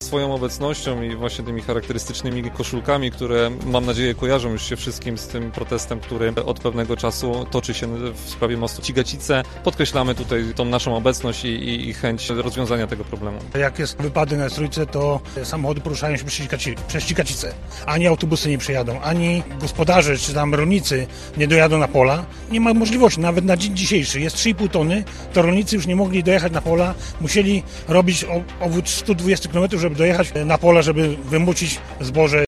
Swoją obecnością i właśnie tymi charakterystycznymi koszulkami, które mam nadzieję kojarzą już się wszystkim z tym protestem, który od pewnego czasu toczy się w sprawie mostu Cigacice. Podkreślamy tutaj tą naszą obecność i chęć rozwiązania tego problemu. Jak jest wypadek na Trójce, to samochody poruszają się przez Cigacicę. Ani autobusy nie przejadą, ani gospodarze czy tam rolnicy nie dojadą na pola. Nie ma możliwości, nawet na dzień dzisiejszy. Jest 3,5 tony, to rolnicy już nie mogli dojechać na pola, musieli robić obwód 120 km, żeby dojechać na pola, żeby wymucić zboże.